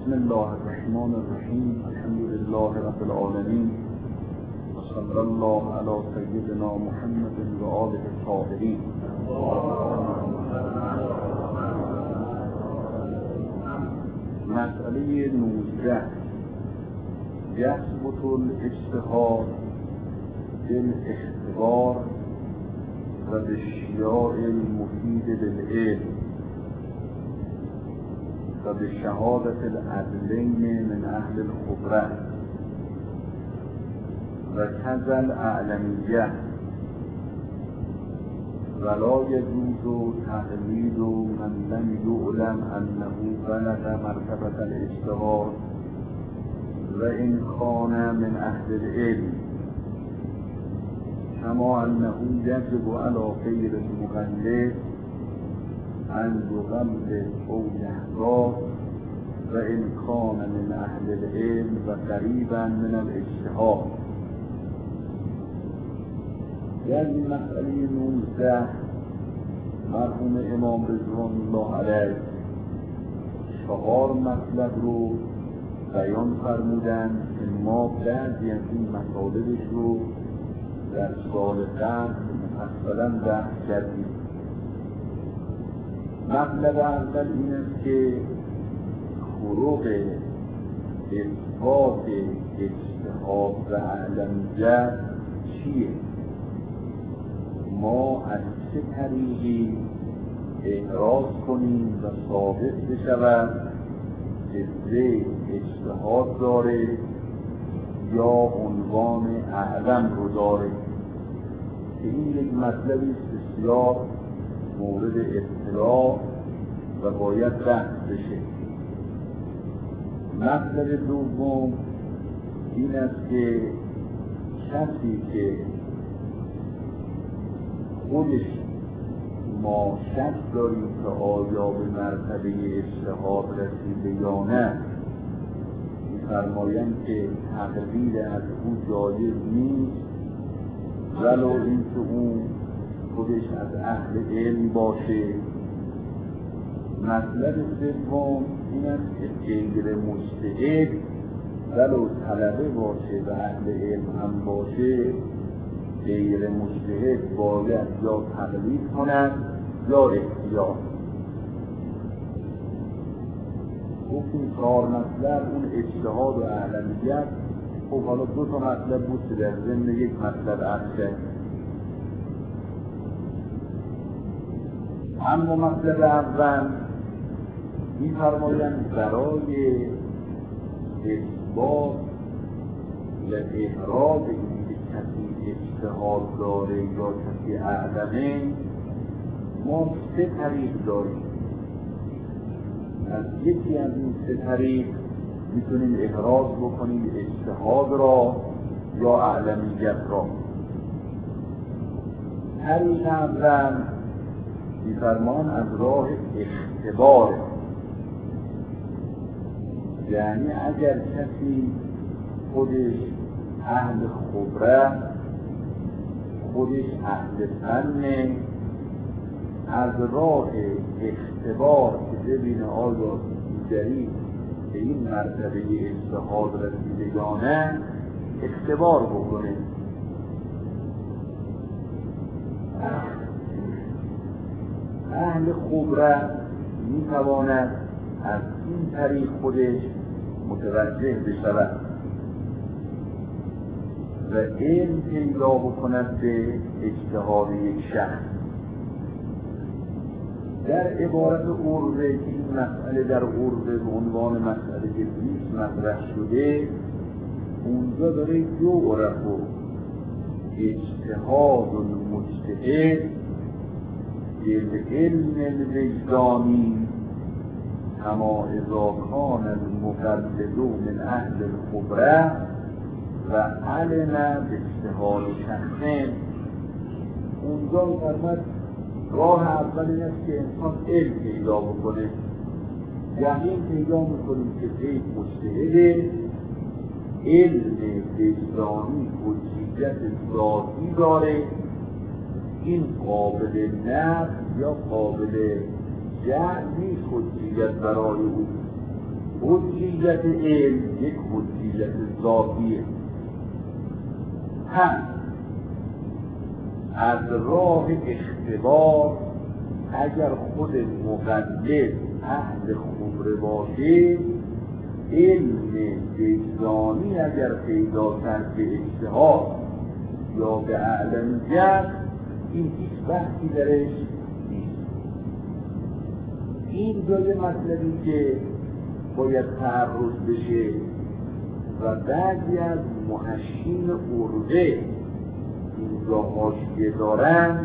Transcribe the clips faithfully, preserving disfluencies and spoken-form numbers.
بسم الله الرحمن الرحیم. الحمد لله رب العالمین و صلی الله علی سیدنا محمد و آله الطاهرین. مسئله نوزده، یثبت الاجتهاد بالاختبار و بالشیاع المفید بالعلم و بشهادت العدلین من اهل الخبره و کذا الاعلمیه ولا یجوز تقلید من لم یعلم انه بلغ مرتبة الاجتهاد و ان کان من اهل العلم، کما انه یجب علی غیر المقلد ان یقلد او یحذر و ان کان من اهل العلم و قریبا من الاجتهاد. در این مسئله نوزده مرحوم امام رضوان الله علیه چهار مطلب رو بیان فرمودن که ما بعضی از این مطالبش رو در سال قبل مفصلا بحث کردیم. مطلب اول این است که فروغ اثبات اجتهاد و اعلمیت چیه؟ ما از چه طریقی احراز کنیم و ثابت بشود که زید اجتهاد داره یا عنوان اعلم رو داره، که این یک مطلبی بسیار مورد اطلاع و باید بحث بشه. مطلب دوم این است که کسی که خودش ما شک داریم که آیا به مرتبه اجتهاد رسیده یا نه، می‌فرمایند که تقلید از او جایز نیست ولو اینکه اون خودش از اهل علم باشه. مطلب سوم این است که غیر مجتهد ولو طلبه باشه و اهل علم هم باشه، غیر مجتهد باید یا تقلید کند یا اختیار. گفتیم چهار مطلب، اون اجتهاد و اعلمیت. خب حالا دو تا مطلب بود که در ضمن یک مطلب عرض کرد. اما مطلب اول می‌فرمایند برای اثبات و احراز این که کسی اجتهاد داره یا کسی اعلمه ما سه طریق داریم. از یکی از این سه طریق میتونیم احراز بکنیم اجتهاد را یا اعلمیت را. طریق اول می‌فرمان از راه اختبار، یعنی اگر کسی خودش اهل خبره، خودش اهل فن، از راه اختبار که ببینه آیا دیگری به این مرتبه اجتهاد رسیده یا نه اختبار بکنه. اهل خبره میتواند از این طریق خودش متوجه بشود و علم پیدا بکند به اجتهاد یک شخص. در عبارت عرضه که این مسئله در عرضه به عنوان مسئله بیست مطرح شده، اونجا داره دو عرف و اجتهاد المجتهد بالعلم الوجدانی کما اذا کان المقلد من اهل الخبره و علم باجتهاد شخصین. اونجا می‌فرماید راه اول این است که انسان علم پیدا بکنه، یقین پیدا می‌کنیم که زید مجتهده، علم وجدانی حجیت ذاتی داره، این قابل نفی یا قابل جعل نیست حجیت برای او، حجیت علم یک حجیت ذاتیه. هم از راه اختبار اگر خود مقلد اهل خبره باشه، علم وجدانی اگر پیدا کرد به اجتهاد یا به اعلمیت، این هیچ بحثی درش نیست. این جای مطلبی که باید تعرض بشه و بعضی از محشین عرضه اینجا حاشیه دارن،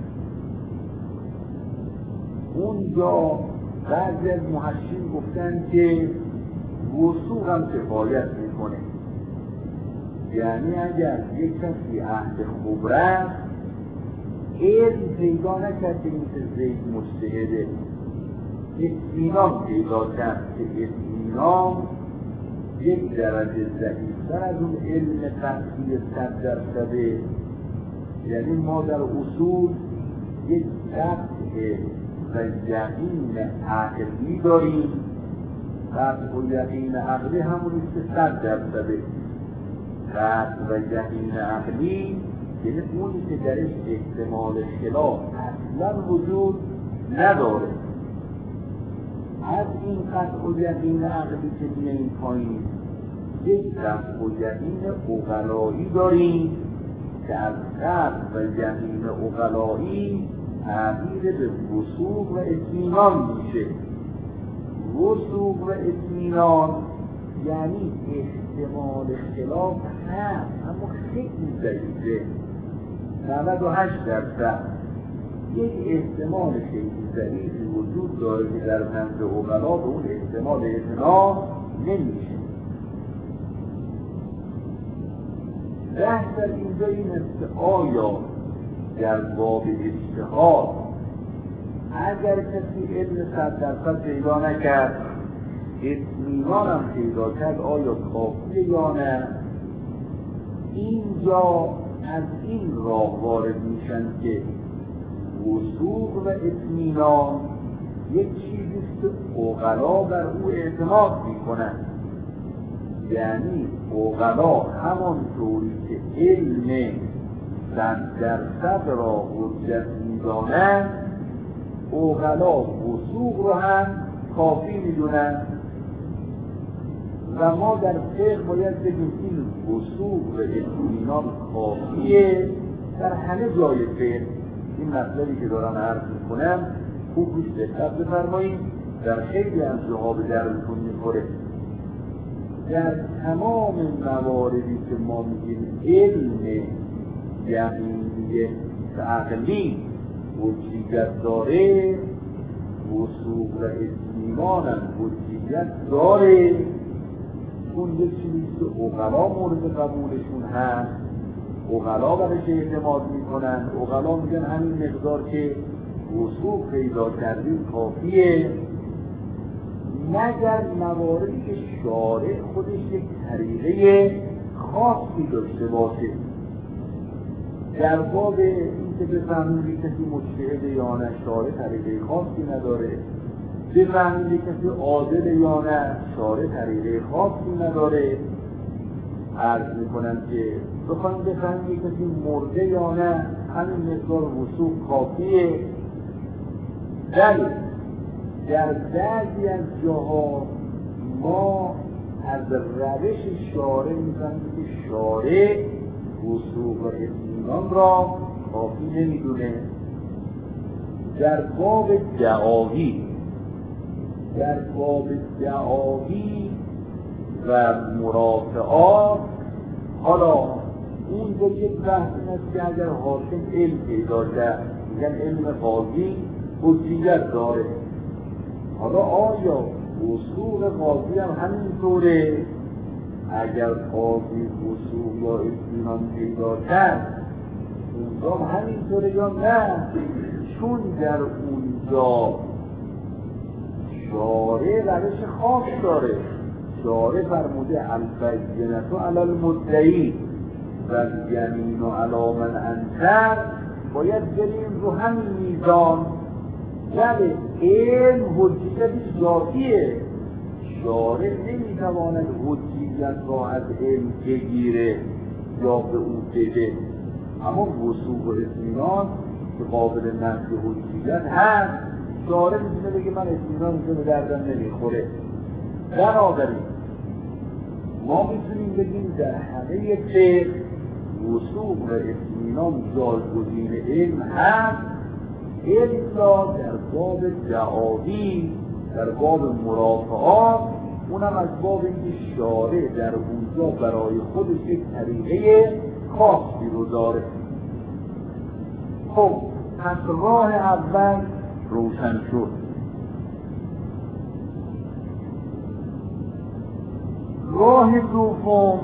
اونجا بعضی از محشین گفتن که وثوق هم کفایت میکنه. یعنی اگر یک کسی اهل خبره است، علم پیدا نکرد که این زید مجتهده، اطمینان پیدا کرد که اطمینان یک درجه ضعیفتر از اون علم قطعی صد درصده. یعنی ما در اصول یک قطع و یقین عقلی داریم، قطع و یقین عقلی همونیست که صد درصده. قطع و یقین عقلی یعنی اونی که درش احتمال خلاف اصلا وجود نداره. از این قطع و یقین عقلی که میاییم پایین، یک قطع و یقین عقلایی داریم که از قطع و یقین عقلایی تغییر به وثوق و اطمینان میشه. وثوق و اطمینان یعنی احتمال خلاف هست اما خیلی ضعیفه، نود و هشت درصد. یک احتمال خیلی ضعیفی وجود داره که در نزد عقلا به اون احتمال اعتنا نمیشه. بحث در اینجا این است که آیا در باب اجتهاد اگر کسی علم صد درصد پیدا نکرد، اطمینان هم پیدا کرد، آیا کافیه یا نه؟ اینجا از این راه وارد میشن که وثوق و اطمینان یک چیزیست که عقلا بر او اعتماد میکنن. یعنی عقلا همانطوری که علم صد درصد را حجت میدانند، عقلا وثوق رو هم کافی میدونن. و ما در فقه باید بگیم این وثوق و اطمینان کافیه در همه جای فقه. این مطلبی که دارم عرض میکنم خوب روش دقت بفرمایید، در خیلی از جاها به درتون میخوره. در تمام مواردی که ما میگیم علم یقینی عقلی حجیت داره، وثوق و اطمینان هم حجیت داره، اون یک چیزی که عقلا مورد قبولشون هست، عقلا برش اعتماد میکنن، عقلا میگن همین مقدار که وثوق پیدا کردیم کافیه، مگر مواردی که شارع خودش یک طریقه خاصی داشته باشه. در باب این که بفهمیم کسی مجتهد یا نه، شارع طریقه خاصی نداره. بفهمیم کسی عادل یا نه، شارع طریقه خاصی نداره. عرض میکنم که بخوایم بفهمیم کسی مرده یا نه، همین مقدار وثوق کافیه. ولی در بعضی از جاها ما از روش شارع میفهمیم که شارع وثوق و اطمینان را کافی نمیدونه. در باب دعاوی در باب دعاوی و مرافعات، حالا اون دو یک بحث این است که اگر حاکم علم پیدا کرد، میگن علم قاضی حجیت داره. حالا آیا وثوق قاضی هم همینطوره؟ اگر قاضی وثوق یا اطمینان پیدا کرد، اونجا همینطوره یا نه؟ چون در اونجا شارع روش خاص داره. شارع فرموده البینة علی المدعی و الیمین علی من انکر، باید بریم رو همین میزان. ولی علم حجیتش ذاتیه، شارع نمیتواند حجیت را از علم بگیره یا به او بده، اما وثوق و اطمینان که قابل نفی حجیت هست، شارع میتونه بگه من اطمینان اینجا به دردم نمیخوره. بنابراین ما میتونیم بگیم در همه فقه وثوق و اطمینان جایگزین علم هست، الا در باب دعاوی، در باب مرافعات، اونم از باب اینکه شارع در اونجا برای خودش یک طریقه خاصی رو داره. خب پس راه اول روشن شد. راه دوم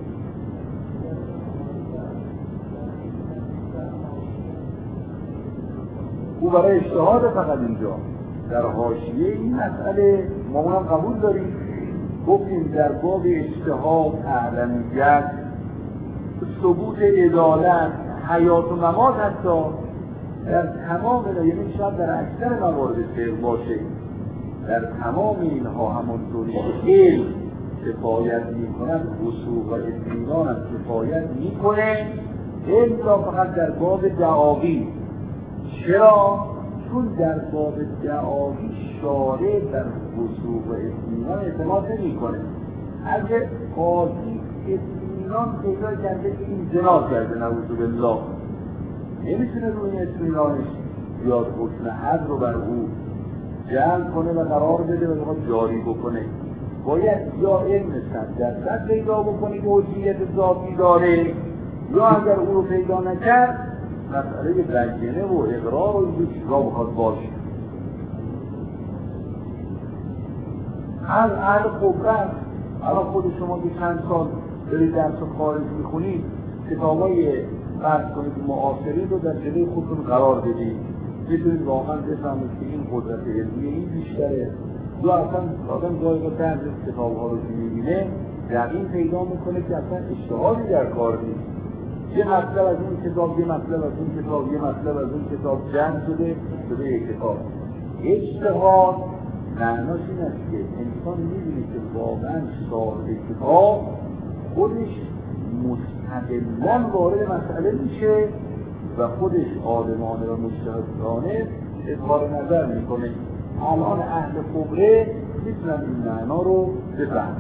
او برای اجتهاد فقط اینجا در حاشیه این مسئله ما اونم قبول داریم، گفتیم در باب اجتهاد، اعلمیت، ثبوت عدالت، حیات و ممات، حتی در تمام اینا، یعنی شاید در اکثر موارد فقه باشه، در تمام اینها همانطوری که علم کفایت می‌کند، وثوق و اطمینان هم کفایت می‌کنه، الا فقط در باب دعاوی. چرا؟ چون در باب دعاوی شارع در وثوق و اطمینان اعتماد نمی‌کنه. اگه قاضی اطمینان پیدا کرده که این زنا کرده، نعوذ بالله، نمیتونه روی اطمینانش بیاد حکم حد رو بر او جلب کنه و قرار بده و بخواد جاری بکنه. باید یا علم صد درصد پیدا بکنه که حجیت ذاتی داره، یا اگر او رو پیدا نکرد مسئله بینه و اقرار و این چیزا بخواد باشه. از اهل خبرت، الان خود شما که چند سال دارید درس خارج میخونید، کتابای فرض کنید معاصرین رو در جلوی خودتون قرار بدید، میتونید واقعا بفهمید که این قدرت علمی این بیشتره، یا اصلا آدم جایی رو درد کتاب‌ها رو که میبینه یقین پیدا میکنه که اصلا اجتهادی در کار نیست. یه مطلب از اون کتاب، یه مطلب از اون کتاب، یه مطلب از اون کتاب جمع شده شده یک کتاب. اجتهاد معناش این است که انسان میبینه که واقعا صاحب کتاب خودش مستقلاً وارد مسئله میشه و خودش عالمانه و مجتهدانه اظهار نظر میکنه. الان اهل خبره میتونن این معنا رو بفهمن.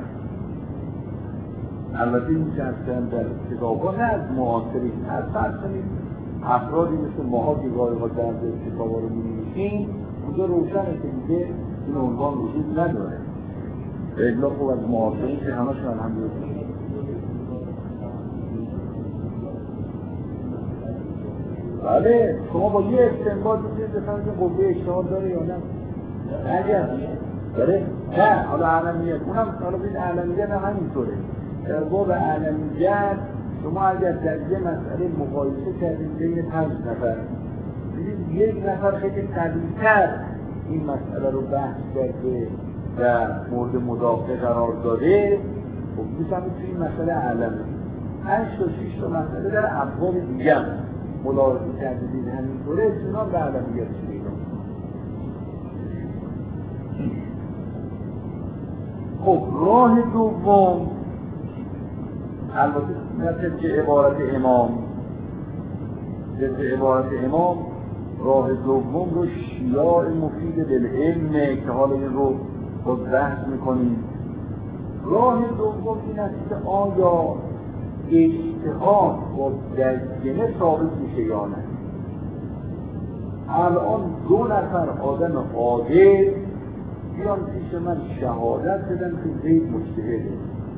البته این که هستن در کتاب‌ها نه از معاصرین، از فرض کنید افرادی مثل ماها که گاهی ها درد کتاب‌ها رو می‌نویسیم، اونجا روشنه که دیگه این عنوان وجود نداره. الا خوب از معاصرین که همشون الحمدلله. بله، شما با یه استنباط می‌تونید بفهمید که قوه اجتهاد داره یا نه. اگر داره نه، حالا اعلمیت، اونم حالا بید اعلمیت هم همینطوره. در باب اعلمیت شما اگر در یه مسئله مقایسه کردید بین پنج نفر، دیدید یک نفر خیلی قوی‌تر این مسئله رو بحث کرده و مورد مدافع قرار داده، خب می‌فهمید که این مسئله اعلمی. پنج تا شش تا مسئله در ابواب دیگه هم ملاحظه کردید همینطوره، اطمینان به اعلمیت شده. خب راه دوم، البته مثل که عبارت امام مثل عبارت امام راه دوم رو شیاع مفید بالعلم که حالا این رو باز بحث میکنیم. راه دوم این است که آیا اجتهاد با دجنه ثابت میشه یا نه. الان دو نفر آدم عادل بیان پیش من شهادت بدن که زید مجتهده،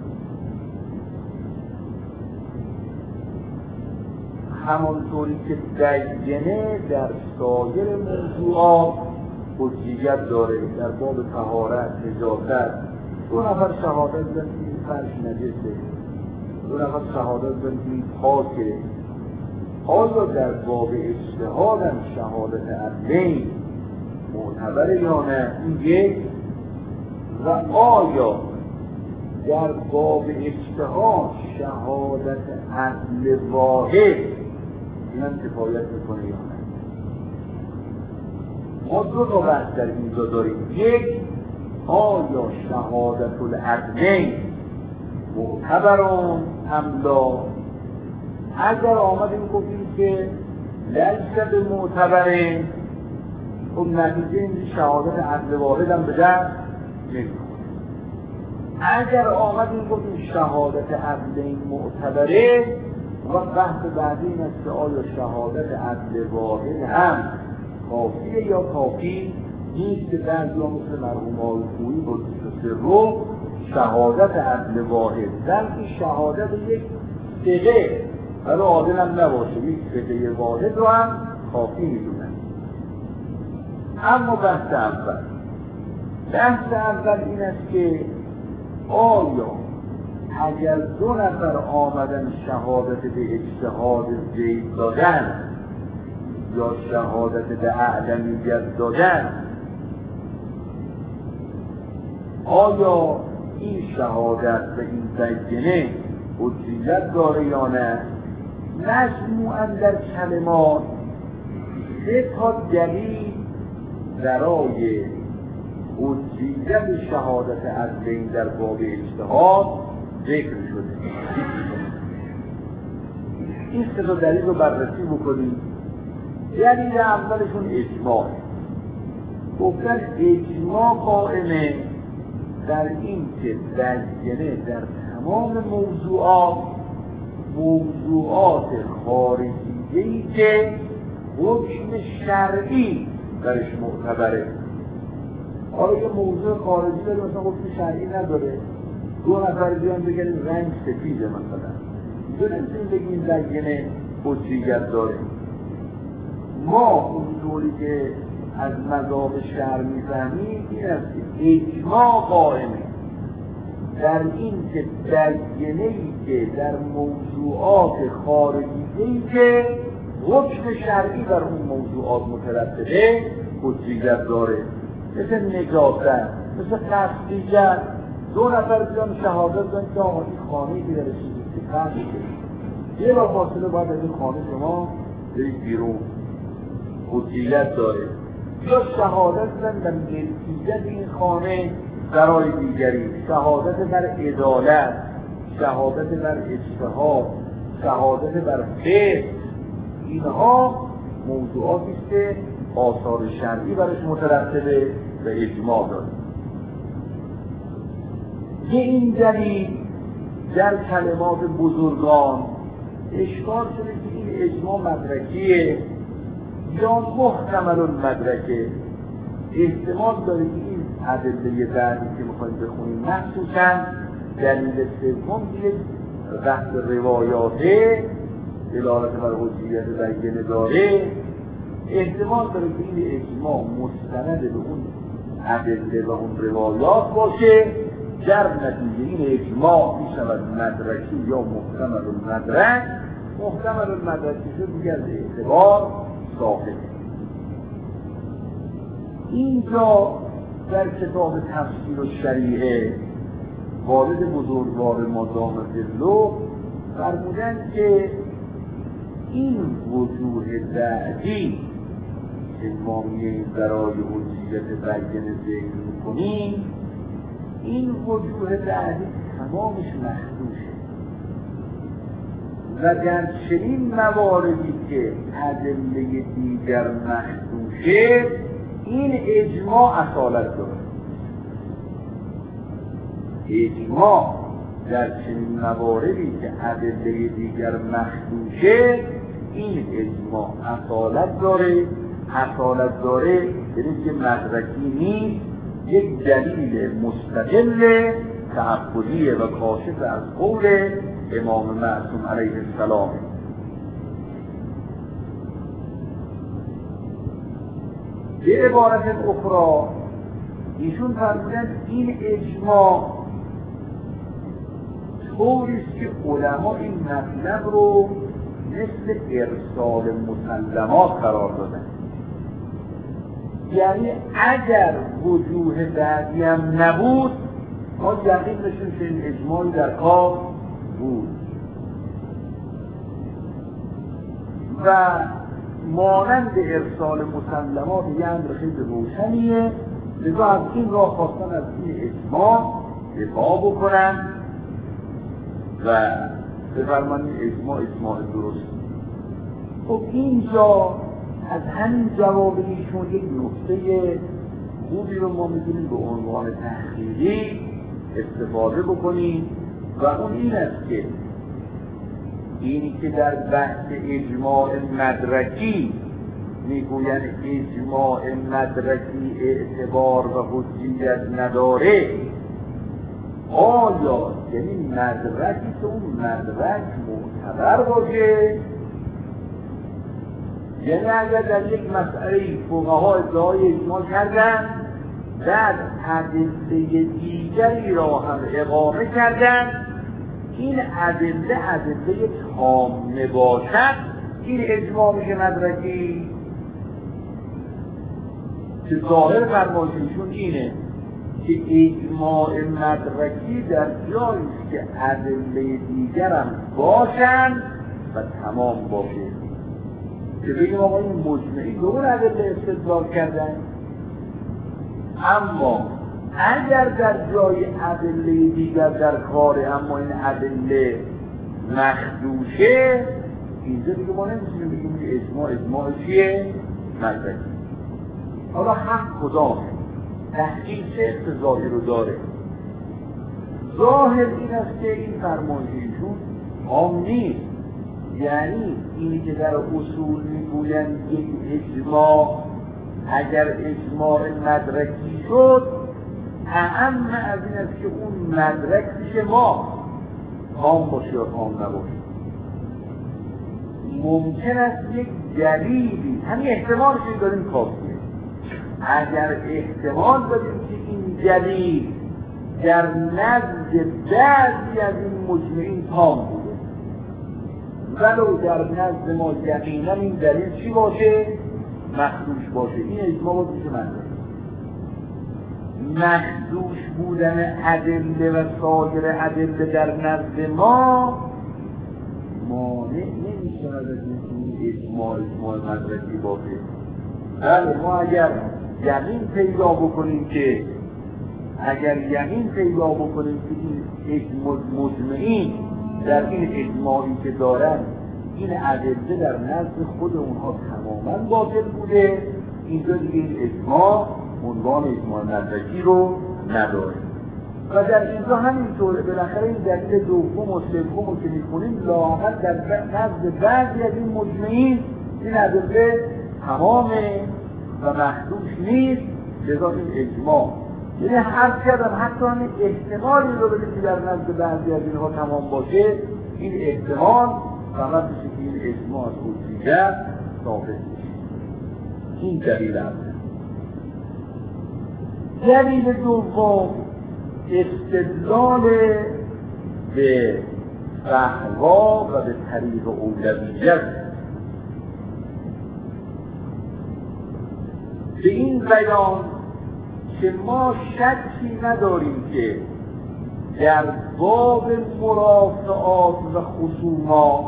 همانطوری که دجنه در سایر موضوعات حجیت داره. در باب طهارت، نجاست، دو نفر شهادت بدن که این فرش نجسه، دو نفر شهادت بدن که این پاکه. آیا در باب اجتهاد هم شهادت عدلین معتبره یا نه؟ این یک. و آیا در باب اجتهاد شهادت عدل واحد این هم کفایت میکنه یا نه؟ ما دو تا بحث در اینجا داریم. یک، آیا شهادت العدلین معتبرون ام لا؟ اگر آمدیم گفتیم که لیس به معتبرین، خب نتیجه این شهادت عدل واحد هم به دست نمی‌خوره. اگر آمدیم گفتیم شهادت عدلین معتبره، و بحث بعدی این است که آیا شهادت عدل واحد هم کافیه یا کافی نیست، که بعضی ها مثل مرحوم آقای خویی با سه رو شهادت عدل واحد بلکه شهادت یک ثقه ولی عادل هم نباشه، یک ثقه واحد رو هم کافی میدونن. اما بحث اول بحث اول این است که آیا اگر دو نفر آمدن شهادت به اجتهاد زید دادن یا شهادت به اعلمیت دادن، آیا این شهادت و این بیانیه حجیت داره یا نه؟ مجموعاً در کلمات سه تا دلیل برای حجیت شهادت عدلین در باب اجتهاد ذکر شده. این سه تا دلیل رو بررسی بکنیم. دلیل اولشون اجماع. گفتن اجماع قائمه در این که بیانیه در تمام موضوعات موضوعات خارجیه‌ای که حکم شرعی درش معتبره. حالا یه موضوع خارجی داره مثلا حکم شرعی نداره، دو نفر بیان بگن رنگ سفیده مثلا، اینجا نمیتونیم بگیم بیانیه حجیت داره. ما اون طوری که از مذاهب شرع میفهمیم این است که اجماع قائمه در این که بیانیه‌ای که در موضوعات خارجیه‌ای که حکم شرعی در اون موضوعات مترتبه حجیت داره، مثل نجاست، مثل قصدیت. دو نفر بیان شهادت دادن که آقا این خانه‌ای که در چیزی که قصد یه با فاصله باید از این خانه شما برید بیرون، حجیت داره. یا شهادت دادن در ملکیت این خانه برای دیگری، شهادت بر عدالت، شهادت بر اجتهاد، شهادت بر فقه، اینها موضوعاتی است که آثار شرعی برش مترتبه و اجماع داره. یه این دلیل در کلمات بزرگان اشکال شده که این اجماع مدرکیه یا محتمل المدرکه. احتمال داره که این ادله بعدی که میخوایم بخونیم مخصوصا دلیل سوم یک بحث روایاته دلالت بر حجیت بیانیه داره، احتمال داره که این اجماع مستند به اون ادله و اون روایات باشه، در نتیجه این اجماع میشود مدرکی یا محتمل المدرک. محتمل المدرکی شد دیگر به اعتبار ثابت. اینجا در کتاب تفسیر الشریعه والد بزرگوار ما دامت ظله فرمودند که این وجوه بعدی که ما میاییم برای حجیت بیانیه ذکر میکنیم، این وجوه بعدی تمامش مخدوشه و در چنین مواردی که ادله دیگر مخدوشه این اجماع اصالت داره. اجماع در چنین مواردی که ادله دیگر مخدوشه این اجماع اصالت داره. اصالت داره یعنی که مدرکی نیست، یک دلیل مستقل تعبدی و کاشف از قول امام معصوم علیه السلام. به عبارت اخرى ایشون فرمودند این اجماع طوریست که علما این مطلب رو مثل ارسال مسلمات قرار دادن. یعنی اگر وجوه بعدی هم نبود ما یقین داشتیم که این اجماعی در کار بود و مانند ارسال مسلمات یه امر خیلی روشنیه لذا از این راه خواستن از این اجماع دفاع بکنن و بفرمان این اجماع اجماع درست. خب اینجا از همین جواب ایشون یک نکته خوبی رو ما میتونیم به عنوان تحقیقی استفاده بکنیم و اون این است که اینی که در بحث اجماع مدرکی میگوین اجماع مدرکی اعتبار و حجیت نداره، آیا یعنی مدرکی که اون مدرک معتبر باشه؟ یعنی اگر در یک مسئله فقها ادعای اجماع کردن بعد ادله دیگری را هم اقامه کردن، این ادله ادله تامه باشد، این اجماع میشه مدرکی؟ که ظاهر فرمایششون اینه که اجماع مدرکی در جایی که ادله دیگر هم باشن و تمام باشه، که بگیم آقا این مجمعی به اون ادله استدلال کردن، اما اگر در جای ادله دیگر در کاره اما این ادله مخدوشه، اینجا دیگه ما نمیتونیم بگیم که اجماع اجماع چیه؟ مدرکی. حالا حق کدامه؟ تحقیق چه اقتضایی رو داره؟ ظاهر این است که این فرمایششون عام نیست، یعنی اینی که در اصول میگویند یک اجماع اگر اجماع مدرکی شد اعم از این است که اون مدرک پیش ما عام باشه یا عام نباشه. ممکن است یک دلیلی، همین احتمالش این داریم کافیه، اگر احتمال داریم که این دلیل در نزد بعضی از این مجمعین تام بوده ولو در نزد ما یقینا این دلیل چی باشه؟ مخدوش باشه، این اجماع باید میشه مدرک. مخدوش بودن ادله و سایر ادله در نزد ما مانع نمیشه از این اجماع اجماع مدرکی باشه. بله ما اگر یقین پیدا بکنیم که اگر یقین پیدا بکنیم که این مجمعین در این اجماعی که دارن این ادله در نزد خود اونها تماما باطل بوده، اینجا دیگه این اجماع عنوان اجماع مدرکی رو نداره. و در اینجا همینطوره، بالاخره این دلیل دوم و سوم رو که می‌خونیم لااقل در نزد بعضی از این مجمعین این ادله تمامه و مخدوش نیست، لذا این اجماع، یعنی هر کردم حتی همین احتمالی رو بده که در نزد بعضی از اینها تمام باشه، این احتمال فقط میشه که این اجماع از حجیت ثابت میشه. این دلیل اول. دلیل دوم استدلال به فحوا و به طریق اولویت. به این بیان که ما شکی نداریم که در باب مرافعات و خصومات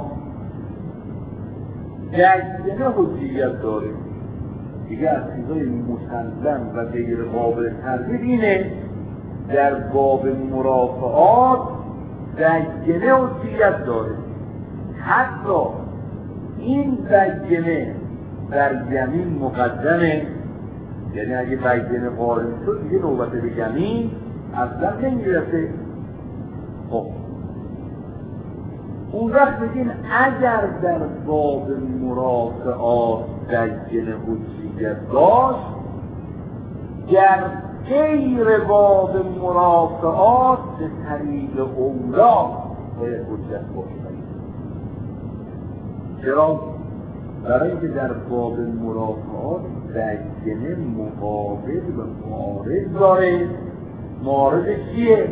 جزمه حجیت داره. دیگه از چیزای مسلم و غیر قابل تردید اینه در باب مرافعات جزمه حجیت داره. حتی این جزمه در یمین مقدمه، یعنی اگه بیانه قارن شد دیگه نوبت به یمین اصلا نمیرسه. خب اون وقت بگیم اگر در باب مرافعات بیانه حجیت داشت، در غیر باب مرافعات به طریق اولا باید حجت باشه. چرا؟ برای اینکه در باب مرافعات بیانه مقابل و معارض داره. معارض کیه؟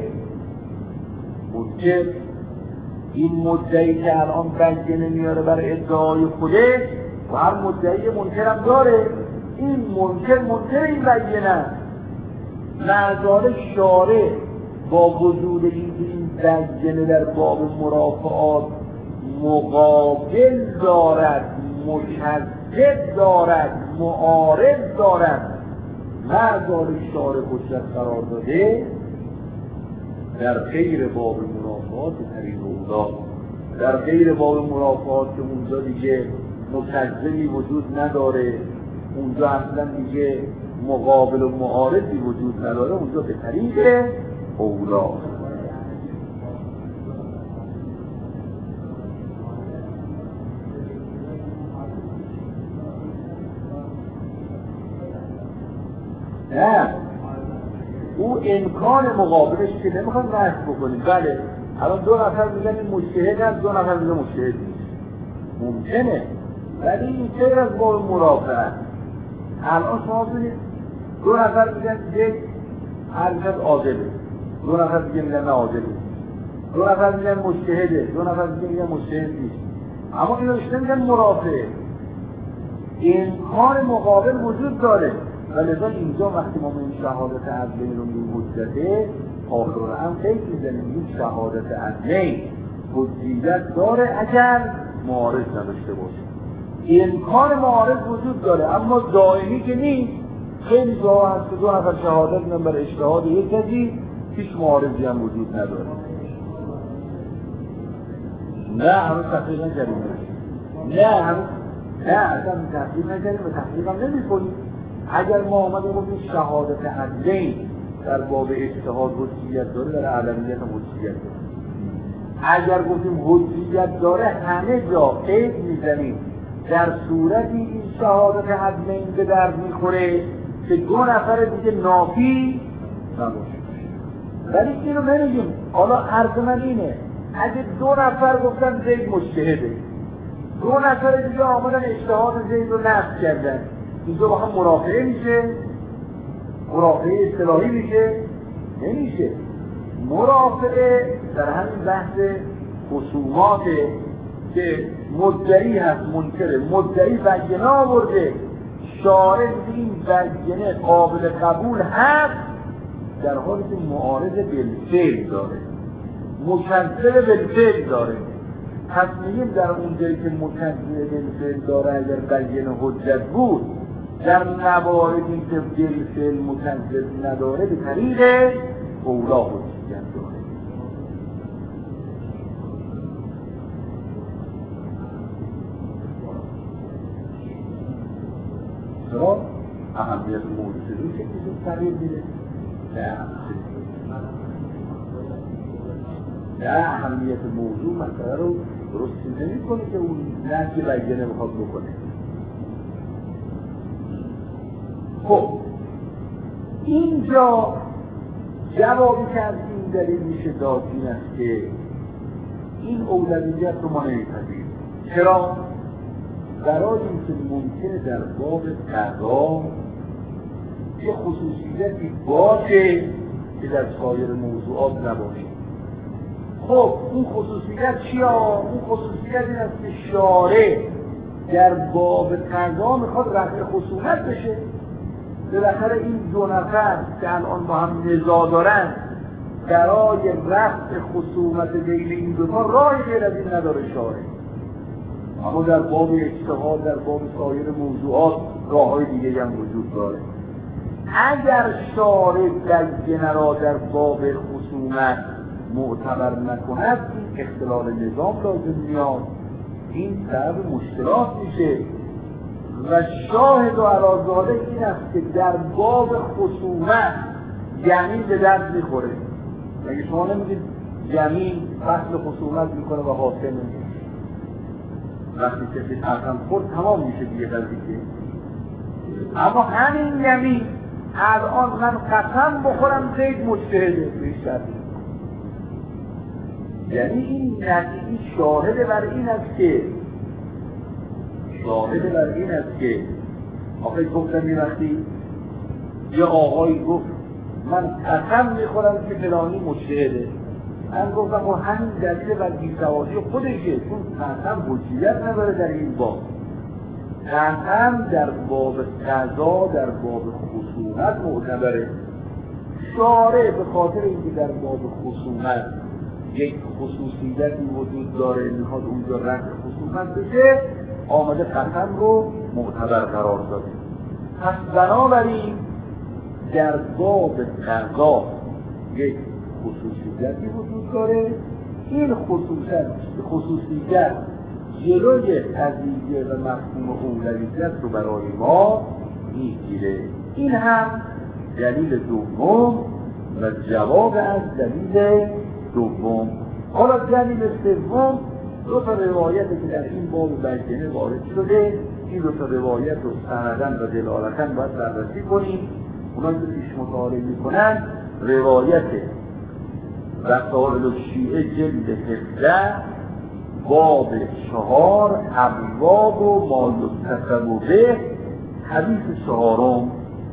منکر. این مدعی که الان بیانه میاره برای ادعای خودش و هر مدعی منکر هم داره، این منکر منکر این بیانه نظاره شارع با وجود این این بیانه در باب مرافعات مقابل دارد، مکذب دارد، معارض دارد، معذار شارع حجت قرار داده در غیر باب مرافعات طریق اولا، در غیر باب مرافعات که اونجا دیگه مکذبی وجود نداره، اونجا اصلا دیگه مقابل و معارضی وجود نداره، اونجا به طریق اولا. نه او امکان مقابلش که نمیخوام بحث بکنیم. بله الان دو نفر میگن این مجتهد هست، دو نفر میگن مجتهد نیست، ممکنه، ولی این غیر از باب مرافعه. الان شما ببینید دو نفر میگن یک حرکت عادله، دو نفر دیگه میگن نه عادله، دو نفر میگن مجتهده، دو نفر دیگه میگن مجتهد نیست، اما اینا اشته میگن مرافعه. امکان مقابل وجود داره و لذا اینجا وقتی ما این شهادت عدلین رو این حجته آخر هم فکر میزنیم این شهادت عدلین حجیت داره اگر معارض نداشته باشه. امکان معارض وجود داره اما دائمی که نیست. خیلی جا هست که دو نفر شهادت میدن بر اجتهاد یک کسی، هیچ معارضی هم وجود نداره. نه همون تحقیق نکردیم، نه همون نه اصلا تحقیق نکردیم و تحقیق هم نمی کنیم. اگر ما آمدیم گفتیم شهادت عدلین در باب اجتهاد حجیت داره، در علمیت هم حجیت داره. اگر گفتیم حجیت داره همه جا قید میزنیم در صورتی این شهادت عدلین به درد میخوره که دو نفر دیگه نافی نباشه. ولی اینو نمیگیم. حالا عرض من اینه اگه دو نفر گفتن زید مجتهده، دو نفر دیگه آمدن اجتهاد زید رو نفی کردن، اینجا با هم مرافعه میشه؟ مرافعه اصطلاحی میشه؟ نمیشه. مرافعه در همین بحث خصومات که مدعی هست منکره، مدعی بینه آورده، شارع این بینه قابل قبول هست در حالی که معارض بالفعل داره، مکذب بالفعل داره. پس میگیم در اون جایی که مکذب بالفعل داره اگر بینه حجت بود، در مواردی که بالفعل مکذب نداره به طریق اولا حجت داره. چرا؟ اهمیت موضوع شدید که کسی تغییر میده؟ نه نه اهمیت موضوع مسئله رو درستی نمی کنه که اون نفی بینه میخواد بکنه. خب اینجا جوابی که از این دلیل میشه داد این است که این اولویت رو ما نمیپذیریم. چرا؟ برای اینکه ممکنه در باب قضا یه خصوصیتی باشه که در سایر موضوعات نباشه. خب اون خصوصیت چیه؟ اون خصوصیت این است که شارع در باب قضا میخواد رفع خصومت بشه. بالاخره این دو نفر که الان با هم نزاع دارن برای رفع خصومت بین این دو تا راهی غیر از این نداره شارع. اما در باب اجتهاد در باب سایر موضوعات راه‌های دیگه هم وجود داره. اگر شارع بینه را در باب خصومت معتبر نکند این اختلال نظام لازم میاد، این سبب مشکلات میشه و شاهد و علاوه این است که در باب خصومت یمین به درد میخوره. اگه شما نمیدید یمین فصل خصومت میکنه و حاصل نمیشه، وقتی کسی قسم خورد تمام میشه دیگه قضیه. اما همین یمین الان من قسم بخورم زید مجتهده بیشتر، یعنی این نتیجه شاهد بر این است که شاهد بر این است که آقای گفتم یه وقتی یه آقایی گفت من قسم میخورم که فلانی مجتهده، من گفتم و همین دلیل بر بی‌سوادی خودشه، چون قسم حجیت نداره در این باب. قسم در باب قضا در باب خصومت معتبره. شارع به خاطر اینکه در باب خصومت یک خصوصیتی وجود داره میخواد اونجا رفع خصومت بشه، آمده قسم رو معتبر قرار داده. پس بنابراین در باب قضا یک خصوصیتی وجود داره. این خصوصیت خصوصیت جلوی قضیه و مفهوم اولویت رو برای ما میگیره. این هم دلیل دوم و جواب از دلیل دوم. حالا دلیل سوم دو تا روایتی که در این باب بیانیه وارد شده، این دو تا روایت رو سندن و دلالتن باید بررسی کنیم. اونایی که پیش مطالعه میکنن روایت رسائل الشیعه جلد هفده باب چهار ابواب و ما یکتسب به حدیث چهارم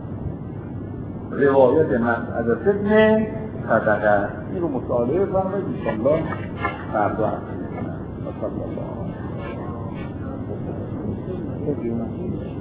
روایت مسعد ابن صدقه. این رو مطالعه فرمایید انشاءالله فردا هست. صلی الله علیه و سلم.